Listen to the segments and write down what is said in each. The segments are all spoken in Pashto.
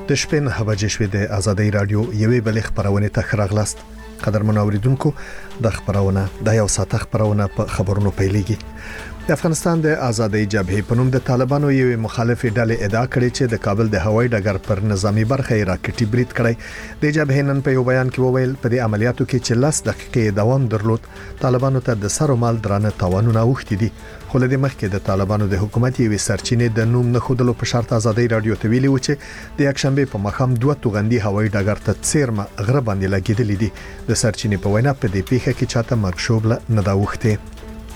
د شپې 9 بجې شوې د آزادۍ رادیو یوې بلې خبرونه ته راغلاست. قدرمن اوریدونکو د خبرونه د یو ساعت خبرونه په خبرونو پیلېږي. د افغانستان د آزادۍ جبهې په نوم د طالبانو یو مخالف ډلې ادعا کړې چې د کابل د هوایي ډګر پر نظامی برخه راکټي برید کړی. د جبهې نن په یو بیان کې وویل په دې عملیاتو کې چې 10 دقیقې دوام درلود طالبانو ته د سر او مال درانه تاوانونه اوښتي دي. خو له دې مخکې د طالبانو د حکومت یوې سرچینې د نوم نه خودلو په شرط آزادۍ رادیو ته ویلي و چې د یکشنبه په مخام 2 توغندي هوایي ډګر ته څیرمه غره باندې لګیدلې دي. د سرچینې په وینا په دې پیښه کې چاته مرګ شوبله نه دا وخته.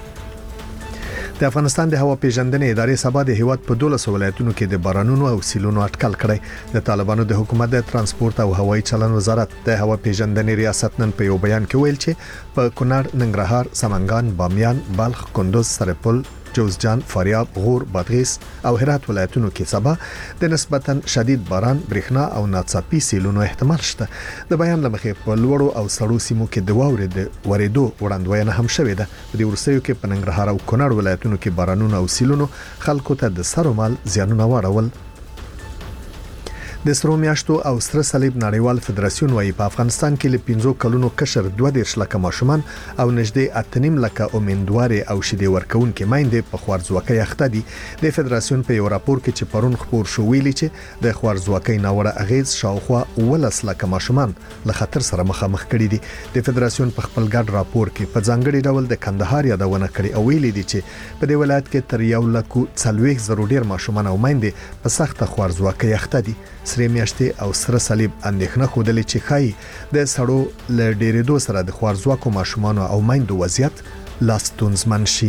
د افغانستان د هوا پیژندنې ادارې سبا د هیواد په 12 ولایتونو کې د بارانونو او سیلونو اټکل کړی. د طالبانو د حکومت د ترانسپورت او هوایي چلن وزارت د هوا پیژندنې ریاست نن په یو بیان کې ویل چې په کونړ، ننګرهار، سمنګان، بامیان، بلخ، کندوز، سرپل، جوزجان، فاریاب، غور، بادغیس او هرات ولایتونو کې سبا د نسبتاً شدید باران، برېښنا او ناڅاپي سیلونو احتمال شته. د بیان لمخې په لوړو او سړو سیمو کې د واورې د ورېدو وړاندوینه هم شوې ده. په دې ورسېو کې په ننګرهار او کونړ ولایتونو کې بارانونه او سیلونو خلکو ته د سر او مال زیانونه واړول. د سرو میاشتو او سره صلیب نړیوال فدراسیون وايي په افغانستان کې له 15 کلونو کشر 2.5 لک ماشومان او نږدې 8.5 لک امیندواري او شیدې ورکوونکې میندې په خوارځواکۍ اخته دي. د فدراسیون په یو راپور کې چې پرون خبر شو ویلي چې د خوارځواکۍ ناوړه اغیز شاوخوا 19 لک ماشومان له خطر سره مخامخ کړي دي. د فدراسیون په خپل ګډ راپور کې په ځانګړي ډول د کندهار یادونه کړې او ویلي دي چې په دې ولایت کې تر 140,000 ډیر ماشومان او میندې په سخته خوارځواکۍ اخته دي. سره میاشتې او سره صلیب اندېښنه خوده چې خای د سړو ل ډېرېدو سره د خوارځواکو ماشومان او میندو وضعیت لاستونزمن شي.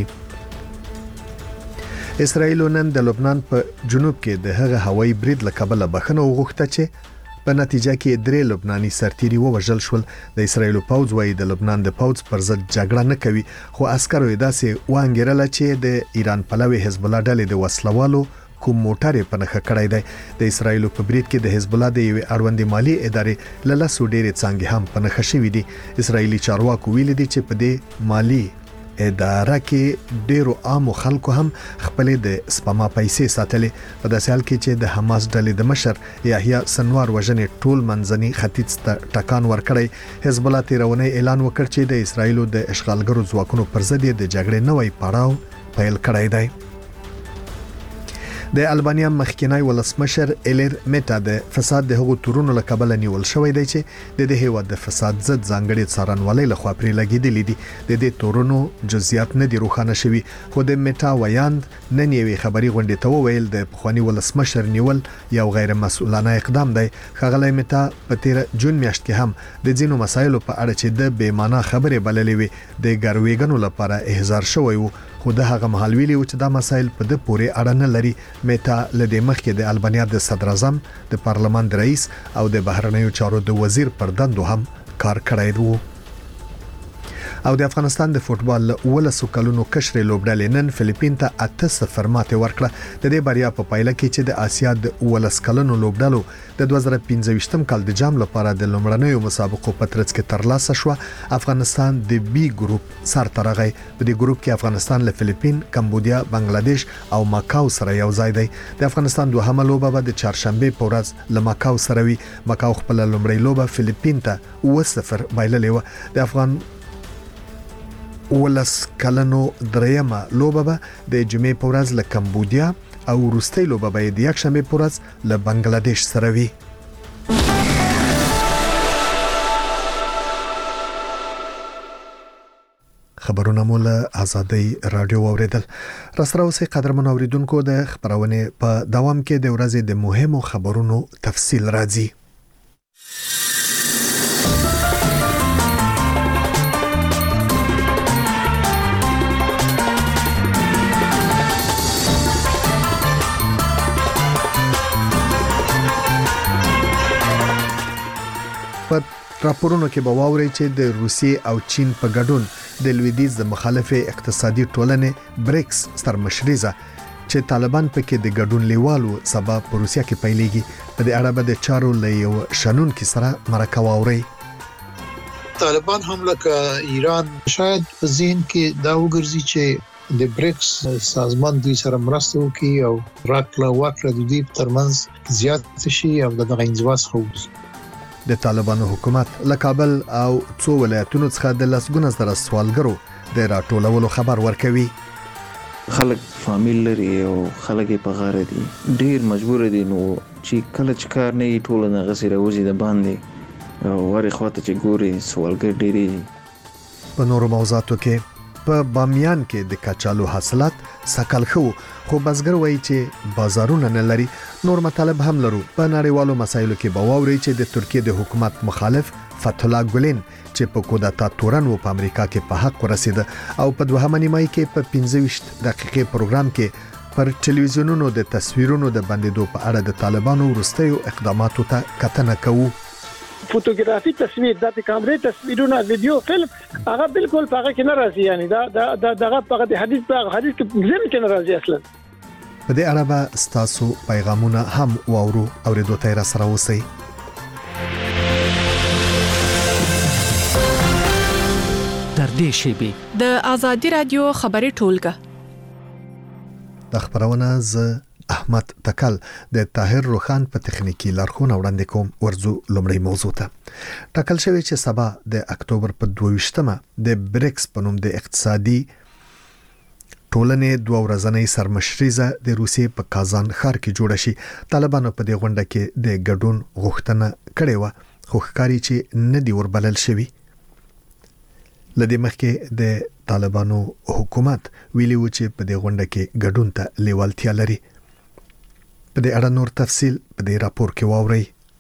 اسرائیل نن د لبنان په جنوب کې د هغه هوایي برید له کبله بخښنه وغوښته چې په نتیجه کې 3 لبناني سرتیري ووژل شول. د اسرائیل پوځ وايي د لبنان د پوځ پر ضد جګړه نه کوي، خو عسکرو یې داسې وانګیرله چې د ایران پلوي حزب الله ډلې د وسلوالو کوم موټر په نخښه کړی دی. د اسرایل په برید کې د حزب الله د یو اړوند مالی ادارې له لاسو ډېرې څنګه هم په نخښه شوې دي. اسرایلی چارواکو ویلي دي چې په دې مالی اداره کې ډېرو عام خلکو هم خپل د سپما پیسې ساتلې. په داسې حال کې چې د حماس ډلې د مشر یحیی سنوار وژنې ټول منځني ختیځ ته ټکان ورکړی. حزب الله تیرونی اعلان وکړ چې د اسرایل د اشغالګرو ځواکونو پر ضد د جګړې نوې پړاو پیل کړی دی. د البانیا مخکینی ولسمشر ایلر میټا د فساد د هغو تورونو له کبله نیول شوی دی چې د هیواد د فساد ضد ځانګړي څارنوالۍ لخوا پرې لګیدلې دي. د دې تورونو جزئیات نه دي روښانه شوي، خو د میټا ویاند نن یوې خبري غونډې ته وویل د پخوانی ولسمشر نیول یو غیر مسؤلانه اقدام دی. ښاغلی میټا په 13 جون میاشت کې هم د ځینو مسایلو په اړه چې د بې معنا خبرې بللې وي د ګرویګنو لپاره احضار شوی وو، خو د هغه مهال ویلي و چې دا مسایل په د پورې اړه نه لري. میټا لدې مخکې د البانیا د صدر اعظم، د پارلمان د رئیس او د بهرنیو چارو د وزیر پر دندو هم کار کړی وو. او د افغانستان د فوتبال له 12 کلونو کشر لوبډلې نن فلیپین ته 8-0 ماته ورکړه. د دې بریا په پایله کې چې د آسیا د 12 کلونو لوبډلو د 2015م کال د جام لپاره د لومړنیو مسابقو په ترڅ کې ترلاسه شو. افغانستان د بی ګروپ سر ترغی. په دې ګروپ کې افغانستان له فلیپین، کمبودیا، بنگلاديش او ماکاو سره یو ځای دی. د افغانستان دوهمه لوبه به د چهارشنبه په ورځ له ماکاو سره وي. ماکاو خپل لومړی لوبه فلیپین ته 0-0 بایللې و. د افغان 12 کلنو دریمه لوبه به د جمعې په ورځ له کمبودیا او وروستۍ لوبه به د یکشنبه په ورځ له بنگلاديش سره وي. خبرونه مو له آزادۍ رادیو اوریدل. راسره اوسئ قدرمن اوریدونکو، د خبرونه په دوام کې د ورځې د مهمو خبرونو تفصیل راځي. په راپورونو کې به واوري چې د روسیې او چین په ګډون د لویدیځ د مخالفه اقتصادي ټولنې بریکس سرمشريزه چې طالبان پکې د ګډون لیوالو سبا په روسیا کې پیلېږي. په دې اړه به د چارو له یو شنونکي سره مرکه واوري. طالبان هم لکه ایران شاید په ذهن کې دا وګرځي چې د بریکس سازمان دوی سره مرسته وکړي او راکړه ورکړه د دوی ترمنځ زیات شي او دغه انزوا څخه د طالبانو حکومت له کابل او څو ولایتونو څخه د لسګونه زره سوالګرو د راټولولو خبر ورکوي. خلک فامیل لري او خلک په غاره دي، ډیر مجبور دي، نو چې کله چې کار نه ټول نه غسي راوځي د باندې او ورې خواته چې ګوري سوالګر ډیری. په نورو موضوعاتو کې په بامیان کې د کچالو حاصلات سکل خو بزګر وایي چې بازارونه نه لري. نور مطالب هم لرو. په نړیوالو مسایلو کې به واوري چې د ترکیه د حکومت مخالف فتح الله ګولین چې په کودتا تورن و په امریکا کې په حق ورسید او په دوهمه نیمایي کې په 15 دقیقې پروګرام کې پر ټلویزیونونو د تصویرونو د بندیدو په اړه د طالبانو وروستیو اقداماتو ته کتنه کوو. فوتوګرافي تصویر د کیمرې تصویرونه ویډیو فلم هغه بالکل هغه کې نه راځي، یعنی دا دغه په حدیث کې زم کې نه راځي اصلا. په دې اړه به ستاسو پیغامونه هم واورو او ریډیو ته را سره اوسئ. در دې شیبه د آزادی رادیو خبري ټولګه د خبرونه ز احمد تکل د طاهر روخان په تخنیکی لارښوونه وړاندې کوم. ورزو لومړی موضوع ته ټاکل شوی چې سبا د اکتوبر په 22مه د بریکس په نوم د اقتصادي ټولنې دوه ورځنۍ سرمشریزه د روسیې په کازان ښار کې جوړه شي. طالبانو په دې غونډه کې د ګډون غوښتنه کړې و خو ښکاري چې نه دی وربلل شوی. لدې مخکې د طالبانو حکومت ویلي و چې په دې غونډه کې ګډون ته لیوالتیا لري. په دې اړه نور تفصیل په دې راپور کې واورئ.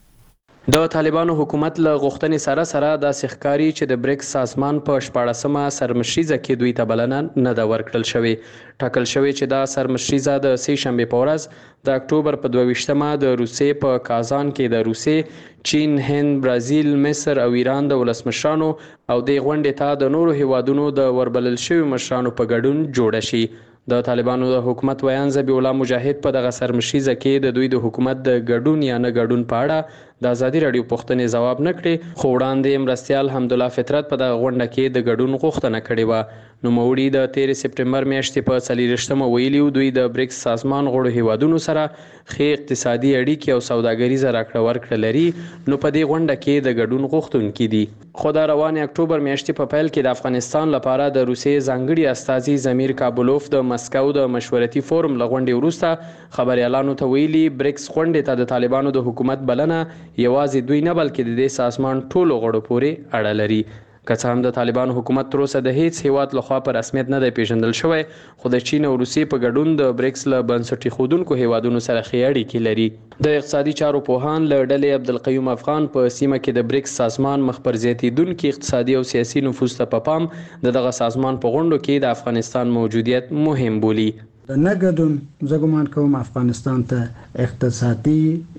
د طالبانو حکومت له غوښتنې سره د سخکاری چې د بریکس سازمان په 14مه سرمشریزه کې دوی ته بلنه نه دا ورکړل شوی. ټاکل شوی چې دا سرمشریزه د سې شنبه په ورځ د اکتوبر په 22مه د روسیې په کازان کې د روسیې، چین، هند، برازیل، مصر او ایران د ولسمشرانو او د غونډې ته د نورو هیوادونو د وربلل شوی مشرانو په ګډون جوړه شي. د طالبانو د حکومت ویان ذبیح الله مجاهد په دغه سرمشریزه کې د دوی د حکومت د ګډون یا نه ګډون په اړه د ازادي رادیو پوښتنې ځواب نه کړي، خو وړاندې مرستیال حمدالله فطرت په دغه غونډه کې د ګډون غوښتنه کړې وه. نوموړي د 13 سپټمبر میاشتې په 40مه ویلي دوی د بریکس سازمان غړو هیوادونو سره ښې اقتصادي اړیکې او سوداګریزه راکړه ورکړه لري، نو په دې غونډه کې د ګډون غوښتونکي دي. خو د روان اکتوبر میاشتې په پیل کې د افغانستان لپاره د روسیې ځانګړي استازي زمیر کابلوف د مسکو د مشورتي فورم لغونډې وروسته خبريالانو ته ویلي بریکس غونډې ته د طالبانو د حکومت بلنه یوازې دوی نه بلکې د دې سازمان ټولو غړو پورې اړه لري. که څه هم د طالبانو حکومت تر اوسه د هیڅ هیواد لخوا په رسمیت نه دی پیژندل شوی، خو د چین او روسیې په ګډون د بریکس له بنسټي ښودونکو هیوادونو سره ښې اړیکې لري. د اقتصادي چارو پوهان له ډلې عبدالقیوم افغان په سیمه کې د بریکس سازمان مخ پر زیاتیدونکي اقتصادي او سیاسي نفوذ ته په پام د دغه سازمان په غونډو کې د افغانستان موجودیت مهم بولي. د نګدون زه ګمان کوم افغانستان ته اقتصادي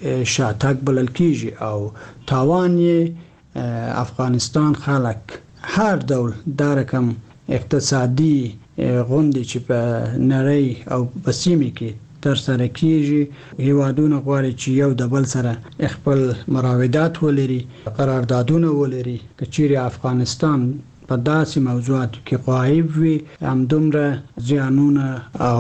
شاتګ بلل کیږي او تاوان یې افغانستان خلک هر ډول دا رقم اقتصادي غونډې چې په نړۍ او په سیمه کې تر سره کیږي، هیوادونه غواړي چې یو د بل سره خپل مراودات ولري، قراردادونه ولري. که چیرې افغانستان په داسې موضوعاتو کې غایب وي، همدومره زیانونه او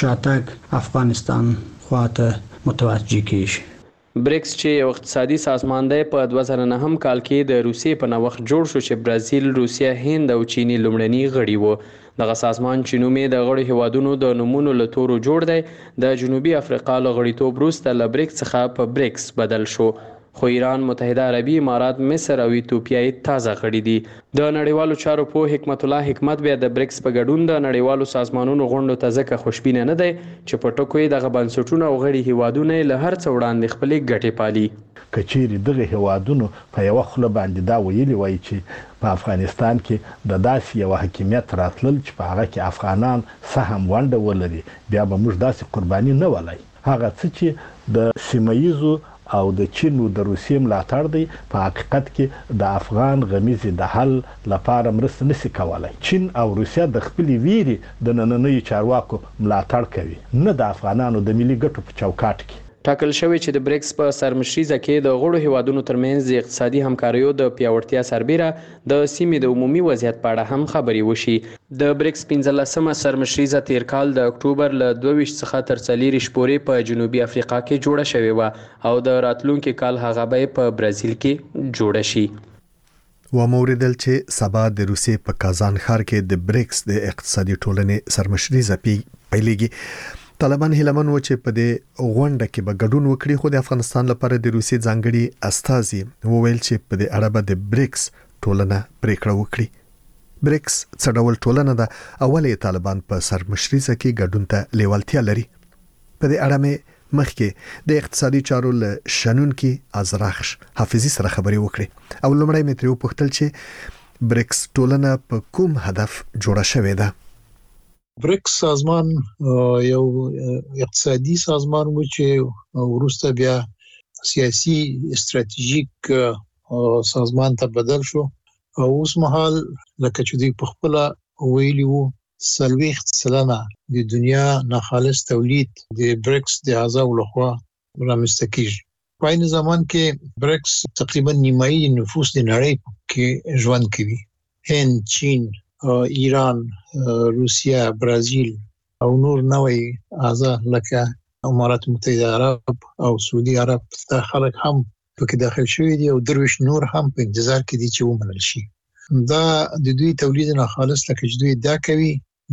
شاتګ افغانستان خواته متوجه کیږي. بریکس چې یو اقتصادي سازمان دی په 2009 کال کې د روسیې په نوښت جوړ شو چې برازیل، روسیه، هند او چینی لومړني غړي وو. دغه سازمان چې نوم یې د غړو هیوادونو د نومونو له تورو جوړ دی د جنوبي افریقا له غړیتوب وروسته له بریکس څخه په بریکس بدل شو. خو ایران، متحده عربي امارات، مصر او ایتوپیا تازه غړي دي. د نړیوالو چارو په حکمت الله حکمت بیا د بریکس په ګډون د نړیوالو سازمانونو غونډو ته ځکه خوشبینه نه دی چې په ټکو یې دغه بنسټونه او غړي هیوادونه له هر څه وړاندې خپلې ګټې پالي. کچېرې دغه هیوادونو په یو خوله باندې دا ویلي وای چې په افغانستان کې د داسې یو حکومت راتلل چې په هغه کې افغانان سهم ونډه ولري، بیا به موږ داسې قرباني نه ولای. هغه څه چې د سیمایزو او د چین او د روسیې ملاتړ دی په حقیقت کې د افغان غمیزې د حل لپاره مرسته نشي کولای. چین او روسیه د خپل ویري د نننۍ چارواکو ملاتړ کوي، نه د افغانانو د ملي ګټو په چوکاټ کې. ټاکل شوی چې د بریکس په سرمشریزه کې د غړو هیوادونو ترمنځ د اقتصادي همکاریو د پیاوړتیا سربیره د سیمې د عمومي وضعیت په اړه هم خبرې وشي. د بریکس 15مه سرمشریزه تیر کال د اکتوبر له 22 څخه تر 40 پورې په جنوبي افریقا کې جوړه شوې و او د راتلونکي کال هغه به په برازیل کې جوړه شي. و موریدل چې سبا د روسیې په کازان ښار کې د بریکس د اقتصادي ټولنې سرمشریزه پیلېږي. طالبان هیلمن و چې په دې غونډه کې به ګډون وکړي، خو د افغانستان لپاره د روسیې ځانګړي استازي وویل چې په دې اړه به د بریکس ټولنه پریکړه وکړي. بریکس څه ډول ټولنه ده؟ اولې طالبان په سرمشریزه کې ګډون ته لیوالتیا لري. په دې اړه مې مخکې د اقتصادي چارو له شنونکي ازرخش حافظي سره خبرې وکړې او لومړی مې ترې وپوښتل چې بریکس ټولنه په کوم هدف جوړه شوې ده. بریکس سازمان یو اقتصادي سازمان و چې وروسته بیا سیاسي استراتیژیک سازمان ته بدل شو او اوس مهال لکه چې دوی په خپل ویلي وو 40% د دنیا ناخالص تولید د بریکس د اعضاء لخوا رامنځته کیږي. په عین زمان کې بریکس تقریبا نیمایي نفوس د نړۍ کې ژوند کوي. هند، چین، ایران، روسیا، برازیل او نور نوې اعضاء لکه امارات متحده عرب او سعودي عرب دا خلک هم پکې داخل شوي دي او درویش نور هم په انتظار کې دي چې ومنل شي. دا د دوی تولید ناخالص لکه چې دوی دا کوي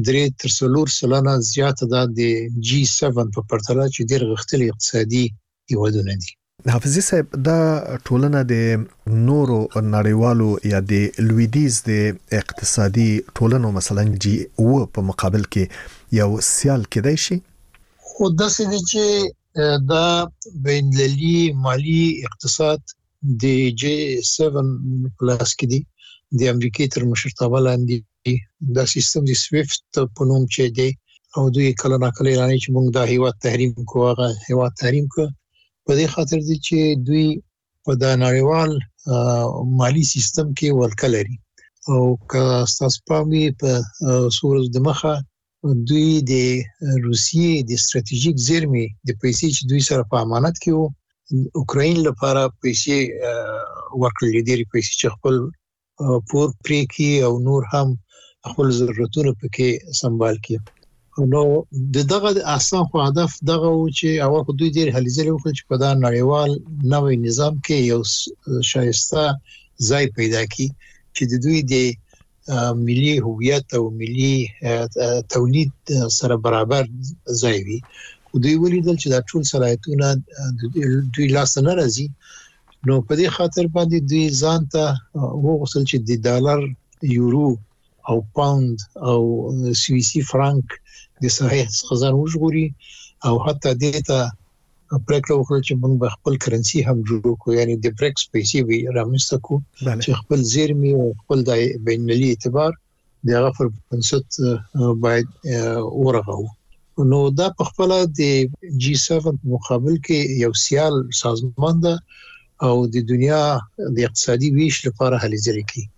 3-4 زیاته ده د G7 په پرتله چې ډېر غښتلي اقتصادي هیوادونه دي. حافظي صاحب، دا ټولنه د نورو نړیوالو یا د لویدیز د اقتصادي ټولنو مثلا G7 په مقابل کې یو سیال کېدای شي؟ خو داسې دي چې دا بین‌المللي مالی اقتصاد د G7 پلاس کې دي. د امریکای تر مشرتابه لاندې دا سیستم د سویفت په نوم چې دی او دوی کله ناکله اعلان چې موږ دا هیواد تحریم کوو، هغه هیواد تحریم کوو. په دې خاطر دي چې دوی په دا نړیوال مالی سیستم کې ورکه لري او که تاسو پامي په سورز د مخه دوی د روسیې د ستراتیژیک زیرمې د پیسې چې دوی سره په امانت کې وو اوکراین لپاره پیسې ورکړل دي، پیسې چې خپل پور پرې کی او نور هم خپل ضرورتونه پکې سنبال کی. نو دغه اساس خو هدف دغه و چې اول خو دوی ډېر هلې ځلې وکړي چې په دا نړیوال نوې نظام کې یو شایسته ځای پیدا کړي چې د دوی د ملي هویت او ملي تولید سره برابر ځای وي. دوی ولیدل چې دا ټول صلاحیتونه دوی لاس نه راځي، نو په دې خاطر باندې دوی ځان ته وغوښتل چې د ډالر، یورو او پاوند او سویسي فرانک د صحیح خزانه وژغوري او حتی دې ته پریکړه وکړه چې موږ به خپل کرنسي هم جوړ کړو، یعنی د بریکس پیسې به رامنځته کړو چې خپل زیرمې او خپل د بین‌المللي اعتبار دغه پر بنسټ باید ورغو. نو دا په خپل د G7 مقابل کې یو سیال سازمان ده او د دنیا د اقتصادي ویش لپاره هلې ځلې کوي.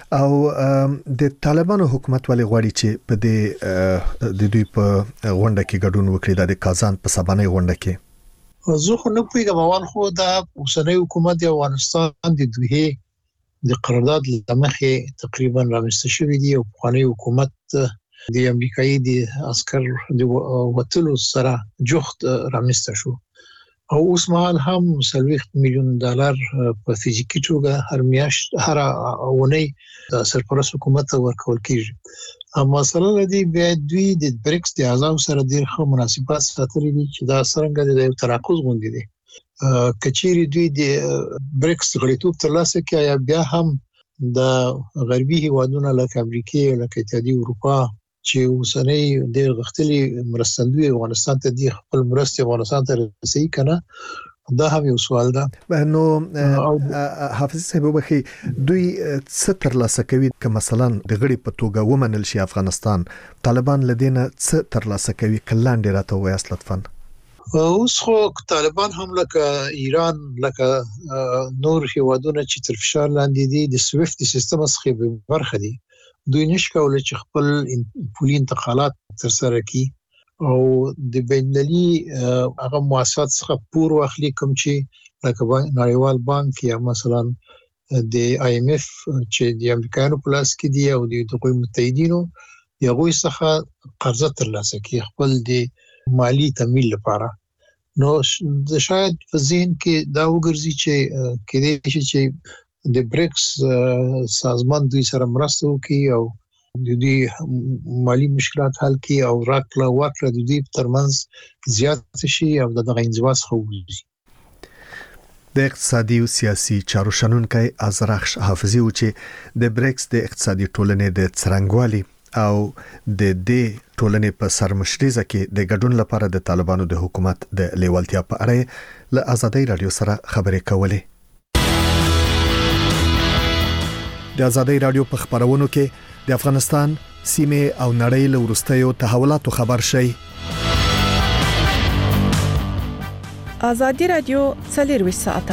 او د طالبانو حکومت ولې غواړي چې په دې د دوی په غونډه کې ګډون وکړي، د کازان په سبانه غونډه کې؟ زه خو نه پوهیږم، اول خو دا اوسنۍ حکومت د افغانستان د دوی د قرارداد لمخې تقریبا رامنځته شوی دی او پخوانی حکومت د امریکایي د عسكر د وټلو سره جوخت رامنځته شو او اوس مهال هم $40 میلیون په فزیکی توګه هر میاشت هر اونۍ د سرپرست حکومت ورکول کیږي. اما مسله دې بیا دوی د بریکس د اعضاء سره ډېر ښه مناسبات ساتلي دي چې دا څنګه د تناقض غونډې دي. کچېری دوی د بریکس غړیتوب ترلاسه کړي یا بیا هم د غربي هیوادونو لکه امریکا او لکه اتحادیه اروپا چې اوسنۍ د غختلي مرستندوی افغانستان ته د خپل مرستې افغانستان ته رسېږي کنه، دا هم یو سوال ده. نو حافظ صاحب وبخي دوی څه ترلاسه کوي که مثلا د غړي په توګه ومنل شي افغانستان، طالبان لدينا څه ترلاسه کوي؟ کلاندې راته وایاست لطفا. اوس خو طالبان هم لکه ایران لکه نور هیوادونه چې تر فشار لاندې دي د سویفت سیستم څخه برخه دي، دوی نشي کولای چې خپل پولي انتقالات تر سره کړي او د بینالي هغه مؤسسات څخه پور واخلي کوم چې لکه نړیوال بانک یا مثلا د IMF چې د امریکایانو په لاس کې دی او د دوی متحدینو یغوي څخه قرضه ترلاسه کوي خپل د مالی تمویل لپاره. نو د شاید په ذهن کې دا وګرځي چې کېدای شي چې د بریکس سازمان دوی سره مرسته وکړي او د دې مالی مشکلات حل کړي او راکړه ورکړه د دې ترمنځ زیات شي او دغه انزوا څخه وځي. د اقتصادي او سیاسي چارو شنونکي ازرخش حافظي و چې د بریکس د اقتصادي ټولنې د څرنګوالي او د دې ټولنې په سرمشريزه کې د ګډون لپاره د طالبانو د حکومت د لیوالتیا په اړه له آزادۍ رادیو سره خبرې کولې. د آزادۍ رادیو په خبرونو کې د افغانستان سیمه او نړۍ له ورستیو تحولاتو خبر شي. آزادی رادیو 24 ساعته.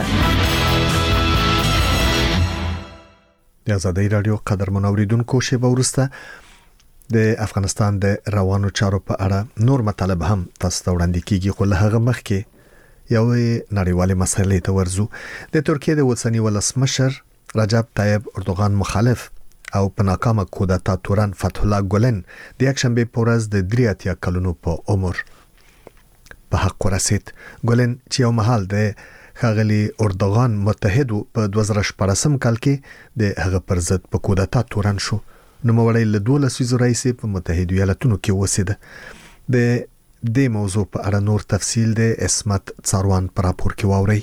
د آزادۍ رادیو قدرمن اوریدونکو شیبه ورسته د افغانستان د روانو چارو په اړه نور مطالب هم تاسو ته وړاندې کیږي، خو له هغه مخکې یو نړیوالې مسلې ته ورزو. د ترکیه د اوسنی ولسمشر رجب طیب اردوغان مخالف او په ناکامه کودتا تورن فتح الله ګولن د یکشنبه په ورځ د 83 کلونو په عمر په حق ورسید. ګولن چې یو مهال د ښاغلي اردوغان متحد په 2014 کال کې د هغه پر ضد په کودتا تورن شو، نو مولای له 12 رئیس په متحده ایالاتونو کې وسیده. د دې موضوع په اړه نور تفصیل د اسمت څاروان پر راپور کې واوري.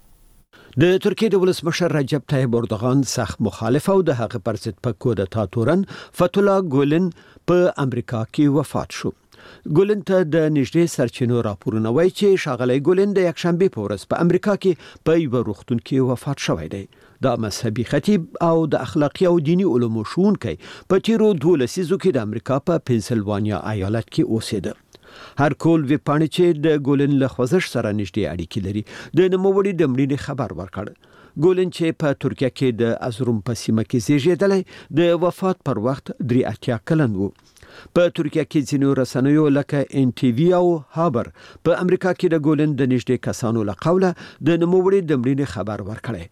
د ترکیه د ولسمشر رجب طیب اردوغان سخت مخالف او د هغه پر ضد په کودتا تورن فتح الله ګولن په امریکا کې وفات شو. ګولن ته د نږدې سرچینو راپورونه وایي چې ښاغلی ګولن د یکشنبه په ورځ په امریکا کې په یو روغتون کې وفات شوی دی. دا مذهبي خطیب او د اخلاقي او دینی علومو ښوونکی په تیرو 12 لسیزو کې د امریکا په پنسلوانیا ایالت کې اوسېده. هر کول ویپاڼې چې د ګولن له خوځښت سره نږدې اړیکې لري د نوموړي د مړینې خبر ورکړ. ګولن چې په ترکیه کې د ازروم په سیمه کې زیږېدلی د وفات پر وخت 83 کلن و. په ترکیه کې ځینو رسنیو لکه NTV او هابر په امریکا کې د ګولن د نږدې کسانو له قوله د نوموړي د مړینې خبر ورکړی.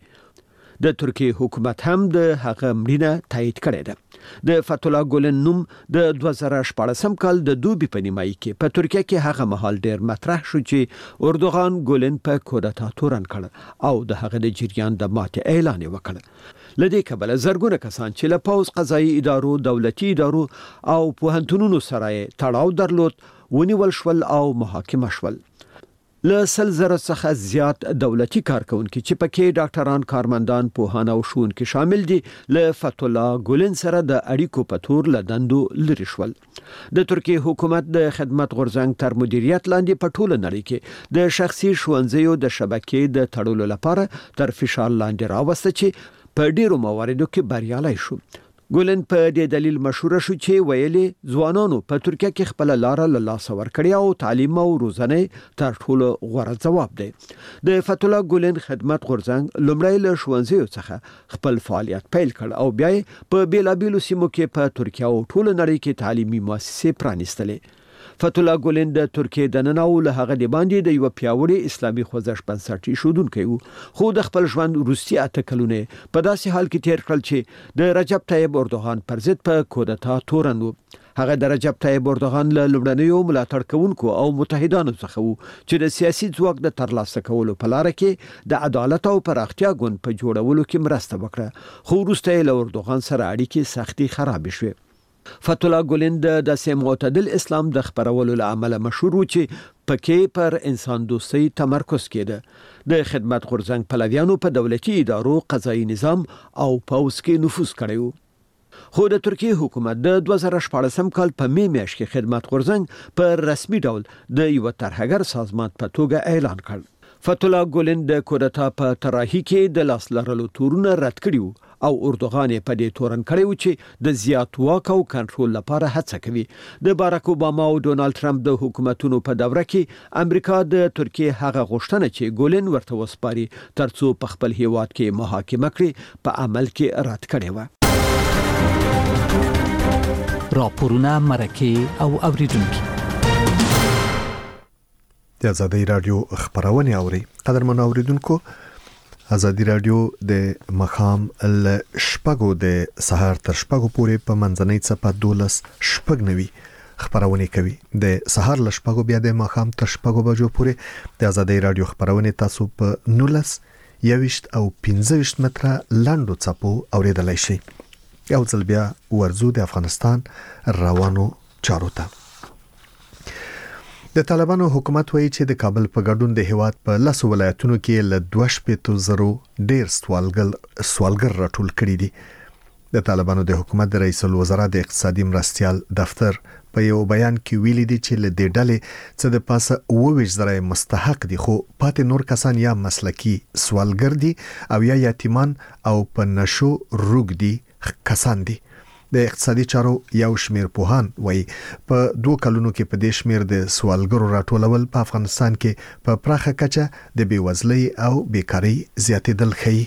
د ترکیه حکومت هم د هغه مړینه تایید کړې ده. د فتح الله ګولن نوم د 2014 کال د دوبي په نیمایي کې په ترکیه کې هغه مهال ډیر مطرح شو چې اردوغان ګولن په کودتا تورن کړ او د هغه د جریان د ماتې اعلان وکړ. لدې کبله زرګونه کسان چې له پوز قضایي ادارو، دولتي ادارو او پوهنتونونو سره تړاو درلود ونیول شول او محاکمه شول. له 100,000 څخه زیات دولتي کارکونکي چې پکې ډاکټران، کارمندان، پوهان او ښوونکي شامل دي له فتح الله ګولن سره د اړیکو په تور له دندو لري شول. د ترکیه حکومت د خدمت غورځنګ تر مدیریت لاندې په ټوله نړۍ کې د شخصي ښوونځیو د شبکې د تړلو لپاره تر فشار لاندې راوسته چې په ډیرو مواردو کې بریالي شو. ګولن په دې دلیل مشهور شو چې ویلي ځوانانو په ترکیه کې خپل لار له لاسه ورکړی او تعلیم او روزنه تر ټولو غوره ځواب دی. د فتح الله ګولن خدمت غورځنګ لومړی له ښوونځیو څخه خپل فعالیت پیل کړ او بیا په بیلابیلو سیمو کې په ترکیه او ټوله نړۍ کې تعلیمي مؤسسې پرانیستلې. فتح الله ګولن د ترکیه د ننناو له هغه د باندې د یو پیاوړي اسلامي خوځښت بنسټ ایښودونکی و، خو د خپل ژوند وروستي 8 کلونه په داسې حال کې تیر کړل چې د رجب طیب اردوغان پر ضد په کودتا تورن و. هغه د رجب طیب اردوغان له لومړنیو ملاتړ کوونکو او متحدانو څخه و چې د سیاسي ځواک د ترلاسه کولو په لار کې د عدالت او پراختیا ګوند په جوړولو کې مرسته وکړه، خو وروسته یې له اردوغان سره اړیکې سختي خراب شوې. فتح الله ګولن د داسې معتدل اسلام د خبرولو له امله مشهور و چې پکې پر انسان دوستۍ تمرکز کېده. د خدمت غورځنګ پلویانو په دولتي ادارو، قضایي نظام او پوځ کې نفوذ کړی و. خو د ترکیه حکومت د 2014 کال په می میاشت کې خدمت غورځنګ په رسمي ډول د یو ترهګر سازمان په توګه اعلان کړ. فتح الله ګولن د کودتا په طرحه کې د لاس لرلو تورونه رد کړي او اردوغان په دې تورن کړی و چې د زیات واک او کنټرول لپاره هڅه کوي. د باراک اوباما او ډونالد ټرمپ د حکومتونو په دوره کې امریکا د ترکیه هغه غوښتنه چې ګولن ورته وسپاري ترڅو په خپل هیواد کې محاکمه کړي په عمل کې رد کړي و. راپورونه، مرکه او اوریدونکو د ازادي رادیو خبرونه اوري. قدرمن اوریدونکو، ازادي رادیو د مخام ل شپږو د سهار تر شپږو پورې په منځنۍ صفه 12 شپږنوي خبرونه کوي. د سهار ل شپږو بیا د مخام تر شپږو بجو پورې د ازادي رادیو خبرونه تاسو په 19 یوشت او 15 متره لاندو چپو اوریدلای شئ. یو ځل بیا ورزو د افغانستان روانو چارو ته. د طالبانو حکومت وایي چې د کابل په ګډون د هیواد په 10 ولایتونو کې ل 2.0 ډیر سوالګر راټول کړي دي. د طالبانو د حکومت د رئیس الوزرا د اقتصادي مرستيال دفتر په یو بیان کې ویلي دي چې ل دې ډلې څخه د پاسه 20,000 مستحق دي، خو پاتې نور کسان یا مسلکی سوالګر دي او یا یتیمان او په نشو روګ دي کسان دي. د اقتصادي چارو یو شمیر پوهان وایي په 2 کلونو کې په دې شمیر د سوالګرو راټولول په افغانستان کې په پراخه کچه د بیوزلۍ او بیکاری زیاتېدل ښیي.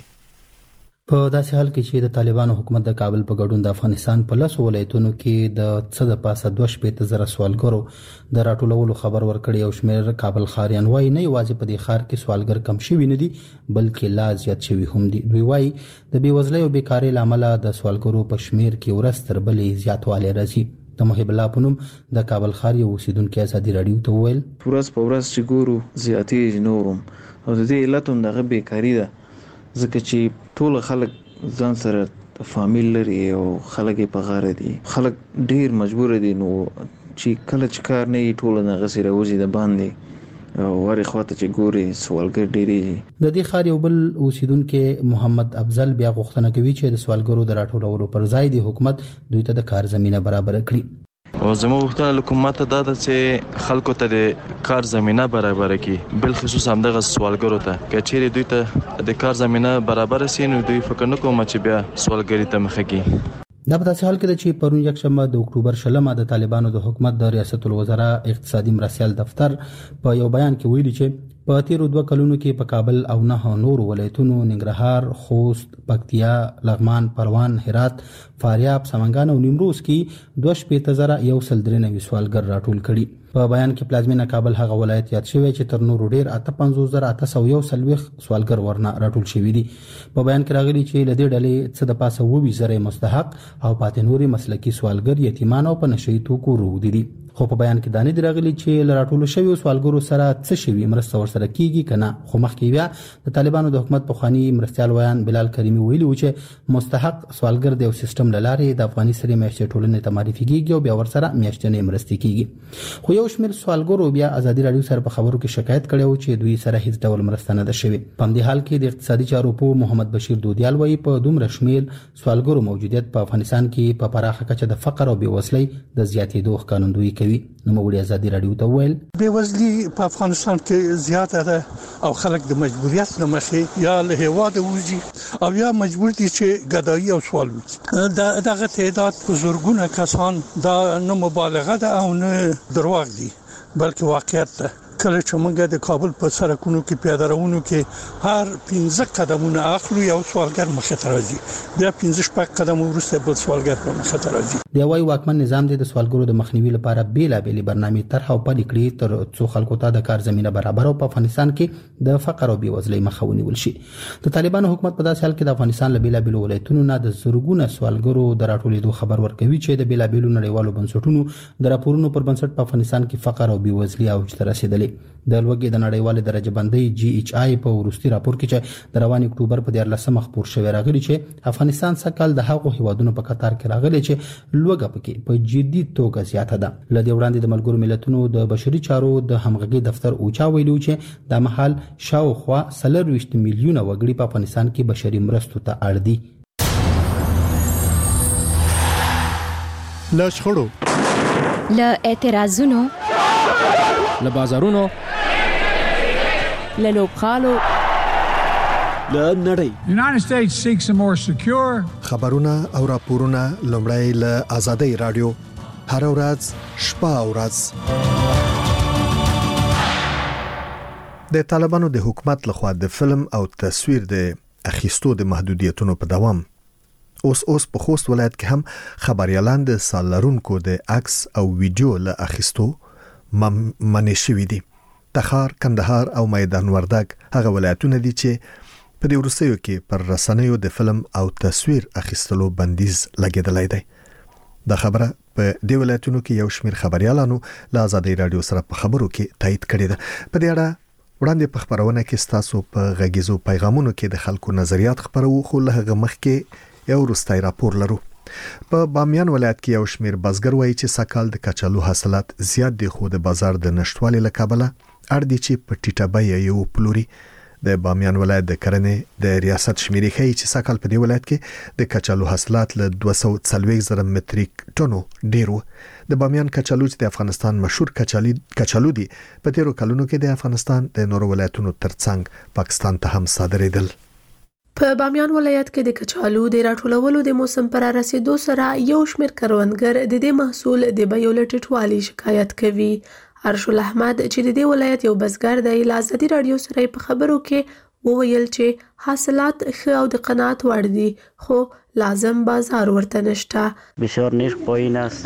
په داسې حال کې چې د طالبانو حکومت د کابل په ګډون د افغانستان په 10 ولایتونو کې د څه د پاسه 2.0 سوالګرو د راټولولو خبر ورکړی او شمیر کابل خاریان وایي نه یوازې په دې ښار کې سوالګر کم شوي نه دي بلکې لا زیات شوي هم دي. دوی وایي د بیوزلۍ او بیکاری لامل د سوالګرو په شمیر کې ورځ تر بلې زیاتوالی راځي. د محب الله پونم د کابل خار یو اوسیدونکو ازادي رادیو ته وویل ورځ په ورځ چې ګورو زیاتې نورم او د دې علت هم دغه بیکاری ده، ځکه چې ټول خلک ځان سره فامیل لري او خلک په غاړه دي. خلک ډیر مجبور دي نو چې کله چې کار نه ټول نه غسي راوځي د باندې او وری خواته چې ګوري سوالګر ډیری. د دې خار یو بل اوسیدونکو محمد افضل بیا غوښتنه کوي چې د سوالګرو د راټولولو پر ځای د حکومت دوی ته د کار زمينه برابر کړي. او زموږ غوښتنه حکومت ته دا ده چې خلکو ته د کار زمينه برابر کړي، بل خصوص هم د سوالګرو ته چې چیرې دوی ته د کار زمينه برابر شي نو دوی فکر نه کوي چې بیا سوالګری ته مخ کړي. دا په داسې حال کې چې پرون یکشنبه د اکتوبر 16 د طالبانو د حکومت د ریاست الوزرا اقتصادي مرستيال دفتر په یو بیان کې ویلي چې په تیرو 2 کلونو کې په کابل او 9 نور ولایتونو ننګرهار، خوست، پکتیا، لغمان، پروان، هرات، فاریاب، سمنګان او نیمروز کې 2.193 سوالګر راټول کړي. په بیان کې پلازمینه کابل هغه ولایت یاد شوی چې تر نورو ډیر 55,801 سوالګر ورنه راټول شوی دي. په بیان کې راغلي چې لدې ډلې څه د پاسه 20,000 مستحق او پاتې نوري مسلکی سوالګر، یتیمان او په نشئی توکو روغ دي. خو په بیان کې دانې دراغلي چې لراټولو شوی سوالګرو سره څه شوی مرسته ورسره کیږي کنه. خو مخکې بیا د طالبانو د حکومت په خواني مرستيال ویان بلال کریمی ویلي و چې مستحق سوالګر د سیستم لاره د افغاني سری میاشتې ټولنې ته معرفي کیږي او بیا ورسره میاشتنې مرستې کیږي. خو یو شمیر سوالګرو بیا ازادي رادیو سره په خبرو کې شکایت کړي و چې دوی سره هیڅ ډول مرسته نه ده شوی. په دې حال کې د اقتصادي چارو په محمد بشیر دودیال وایي په دومره شمیر سوالګرو موجودیت په افغانستان کې په پراخه کچه د فقر او بیوزلۍ د زیاتېدو ښکارندویي کوي. نو موږ ازادي رادیو ته ویل بیوزلي په افغانستان کې زیاته ده او خلک د مجبوریت نه مخې یا له هواده وځي او یا مجبور دي چې ګدایي او سوال وکړي. دغه تعداد په زورګونه کسان دا نه مبالغه ده او نه دروغ دي بلکې واقعیت ده. کله چې موږ د کابل په سړکونو کې پیاده روانو کې هر 15 قدمونه اخلو یو سوالګر مخه ته راځي، بیا 15 قدم ورسته بل سوالګر په مخه ته راځي. دی وايي واکمن نظام د سوالګرو د مخنیوي لپاره بیلابېلې برنامې طرح او پلي کړې تر څو خلکو ته د کار زمينه برابر او په افغانستان کې د فقر او بیوزلۍ مخه ونیول شي. د طالبانو حکومت په داسې حال کې د افغانستان له بیلابېلو ولایتونو نه د زورګونه سوالګرو د راټولېدو خبر ورکوي چې د بیلابېلو نړیوالو بنسټونو د راپورونو پر بنسټ په افغانستان کې فقر او بیوزلۍ اوج ته رسیدلې. د لوګي د نړیوال درجه بندۍ GHI په ورستي راپور کې چې د روان اکتوبر په 14 خبر شوی راغلی چې افغانستان سکهال د هغو هیوادونو په قطار کې راغلی چې لوګه پکې په جدي توګه زیاته ده. لدې وړاندې د ملګرو ملتونو د بشري چارو د همغږي دفتر اوچا ویلو چې د محل شاوخوا 23 میلیونه وګړي په افغانستان کې بشري مرستو ته اړ دي. لا شخړو، لا اعتراضونو، لا بازارونو، له لوبخالو، له نړۍ. United States seeks a more secure. خبرونه او راپورونه لومړی له ازادي رادیو هر ورځ شپه او ورځ. د طالبانو د حکومت لخوا د فلم او تصویر د اخیستو د محدودیتونو په دوام اوس په خوست ولایت کې هم خبريالان د سالرونکو د عکس او ویډیو له اخیستو منع شوي دي. تخار، کندهار او میدان وردګ هغه ولایتونه دي چې په دې ورسېو کې پر رسنیو د فلم او تصویر اخیستلو بندیز لګیدلای دی. دا خبره په دې ولایتونو کې یو شمېر خبريالانو له آزادۍ رادیو سره په خبرو کې تایید کړی ده. په دې اړه وړاندې په خبرونه کې ستاسو په غږیزو پیغامونو کې د خلکو نظریات خبرو، خو له هغه مخکې یو وروستی راپور لرو. په بامیان ولایت کې یو شمېر بزګر وایي چې سږکال د کچالو حاصلات زیات دي، خو د بازار د نشټوالي له کبله اړ دي چې په ټیټه بیه یې وپلوري. د بامیان ولایت د کرنې د ریاست شمیرې ښیي چې سږکال په دې ولایت کې د کچالو حاصلات له 240,000 متریک ټنو ډیر و. د بامیان کچالو چې د افغانستان مشهور کچالو دي، په تیرو کلونو کې د افغانستان د نورو ولایتونو ترڅنګ پاکستان ته هم صادرېدل. په بامیان ولایت کې د کچالو د راټولولو د موسم پر رسیدو سره یو شمېر کروندګر د دې محصول د بیو له ټیټوالي شکایت کوي. ارشل احمد چې د دې ولایت یو بزګر دی، له آزادۍ رادیو سره په خبرو کې وویل چې حاصلات ښه او د قناعت وړ دي، خو لازم بازار ورته نشته. بسیار نرخ پایین است،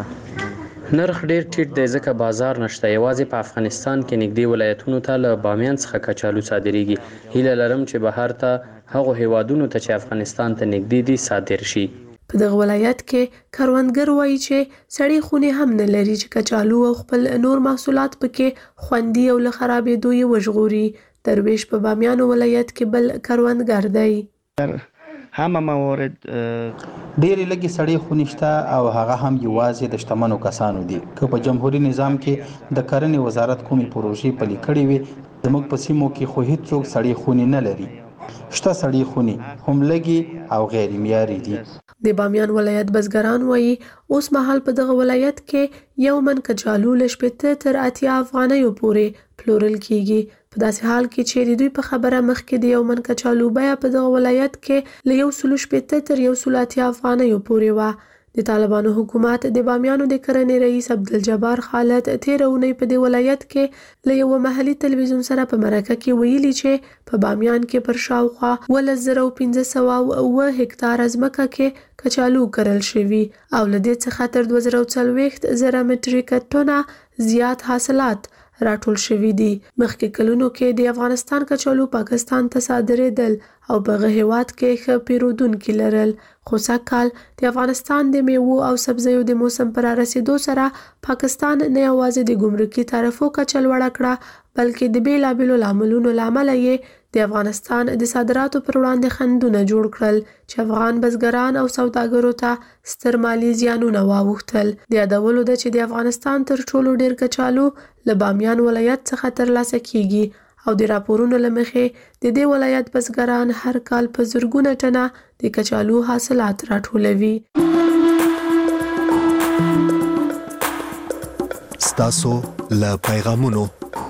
نرخ ډیر ټیټ دی ځکه بازار نشته. یوازې په افغانستان کې نږدې ولایتونو ته له بامیان څخه کچالو صادریږي. هیله لرم چې بهر ته هغو هیوادونو ته چې افغانستان ته نږدې دي صادر شي. په دغه ولایت کې کروندګر وایي چې سړې خونې هم نه لري چې کچالو او خپل نور محصولات پکې خوندي او له خرابېدو یې وژغوري. درویش په بامیان ولایت کې بل کروندګر دی. همه موارد ډېرې لږې سړې خونې شته او هغه هم یوازې د شتمنو کسانو دي. که په جمهوریت نظام کې د کرنې وزارت کومې پروژې پلي کړې وي، زموږ په سیمو کې خو هیڅوک سړې خونې نه لري. شته سړې خونې هم لږې او غیر معیاري دي. د بامیان ولایت بزګران وایي اوس مهال په دغه ولایت کې یو من کچالو له 80 تر 80 افغانیو پورې پلورل کیږي. په داسې حال کې چې د دوی په خبره مخکې د یو من کچالو بیه په دغه ولایت کې له 180 تر 180 افغانیو پورې وه. د طالبانو حکومت د بامیانو د کرنې رئیس عبدالجبار خالد تیر اونۍ په دې ولایت کې له یو محلي تلویزیون سره په مرکه کې ویلي چې په بامیان کې پر شاوخوا 1500 هکتار ځمکه کې کچالو کرل شوي او له دې څخه تر 240,000 متریک ټنه زیات حاصلات راټول شوي دي. مخکې کلونو کې د افغانستان کچالو پاکستان ته صادرېدل او په هغه هېواد کې ښه پیرودونکي لرل، خو سږکال د افغانستان د میوو او سبزیو د موسم پر رسیدو سره پاکستان نه یوازې د ګمرکي تعرفو کچه لوړه کړه، بلکې د بیلابیلو لاملونو له امله یې د افغانستان د صادراتو پر وړاندې خنډونه جوړ کړل چې افغان بزګران او سوداګرو ته ستر مالي زیانونه واوښتل. د یادولو ده چې د افغانستان تر ټولو ډیر کچالو له بامیان ولایت څخه ترلاسه کیږي او د راپورونو له مخې د دې ولایت بزګران هر کال په زرګونه ټنه د کچالو حاصلات راټولوي. ستاسو له پیغامونو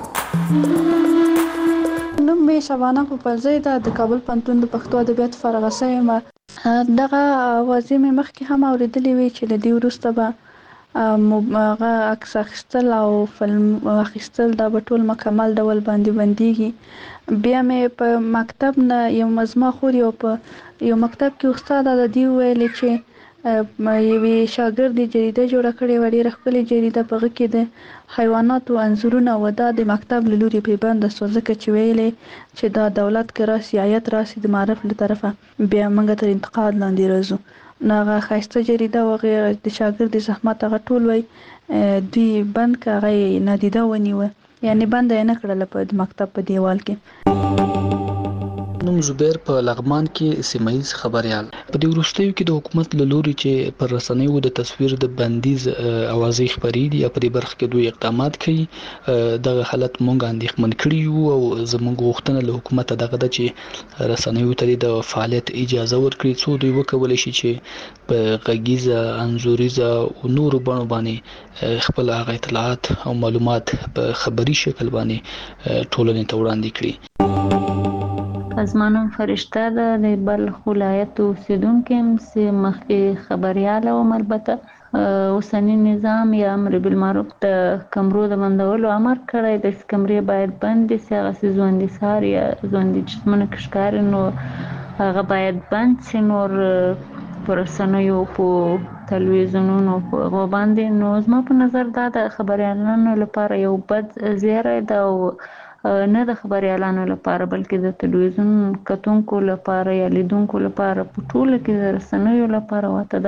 نوم مې شبانه پوپلزی ده، د کابل پوهنتون د پښتو ادبیاتو فارغه شوې یم. دغه اوازې مې مخکې هم اورېدلې وې چې له دې وروسته به هغه عکس اخیستل او فلم اخیستل دا به ټول مکمل ډول باندې بندیږي. بیا مې په مکتب نه یو زما خور یو په یو مکتب کې استاده د دې ویلې چې یوې شاګردې جریده جوړه کړې وه، ډېره ښکلې جریده، په هغه کې د حیواناتو انځورونه و. دا د مکتب له لورې پرېبنده سوه ځکه چې ویلې چې دا دولت که راسي عاید راسي د معرف له طرفه بیا موږ تر انتقاد لاندې راځو. نو هغه ښایسته جریده و، هغې د شاګردې زحمت هغه ټول وی دوی بند که هغه یې نادیده ونیوه، یعنې بنده یې نه کړله په مکتب په دیوال کې. نوم زبیر په لغمان کې سیمایي خبريال. په دې وروستیو کې د حکومت له لوري چې پر رسنیو د تصویر د بندیز اوازې خبرې دي یا په دې برخه کې دوی اقدامات کوي، دغه حالت مونږ اندېښمن کړي یو او زموږ غوښتنه له حکومت دغه ده چې رسنیو ته د فعالیت اجازه ورکړي څو دوی وکولی شي چې په غږیزه، انځوریزه او نورو بڼو باندې خپل هغه اطلاعات او معلومات په خبري شکل باندې ټولنې ته وړاندې کړي. زما نوم فرشته ده، د بلخ ولایت اوسیدونکې یم، چې مخکې خبریاله وم. البته اوسني نظام یا امر بالمعروف د کمرو د بندولو امر کړی دی چې کمرې باید بندې سي، هغسې ژوندي ساري یا ژوندي جسمونه که ښکاري نو هغه باید بند سي. نور پر رسنیو په تلویزیونونو په هغو باندې، نو زما په نظر دا د خبریالانو لپاره یو بد زیری ده او نه د خبریالانو لپاره بلکې د تلویزیون کتونکو لپاره یا لیدونکو لپاره په ټوله کې د رسنیو لپاره واته